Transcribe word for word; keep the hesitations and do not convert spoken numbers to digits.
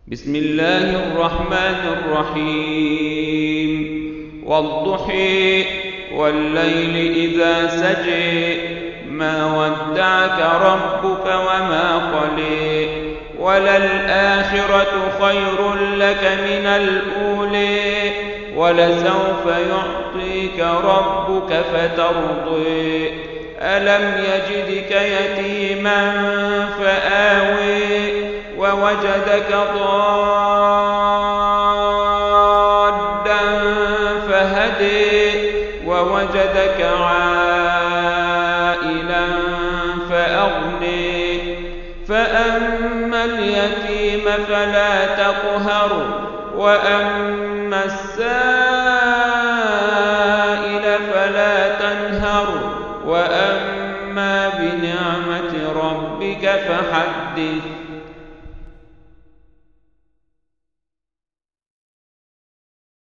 بسم الله الرحمن الرحيم والضحى والليل إذا سجى ما ودعك ربك وما قلى وللآخرة خير لك من الأولى ولسوف يعطيك ربك فترضى ألم يجدك يتيما فآوى ووجدك ضالا فهدي ووجدك عائلا فأغني فأما اليتيم فلا تقهر وأما السائل فلا تنهر وأما بنعمة ربك فحدث